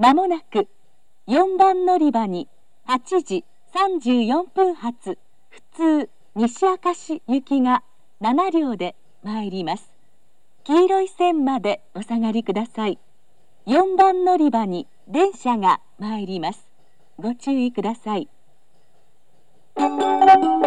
まもなく4番乗り場に8時34分発普通西明石行きが7両で参ります。黄色い線までお下がりください。4番乗り場に電車が参ります。ご注意ください。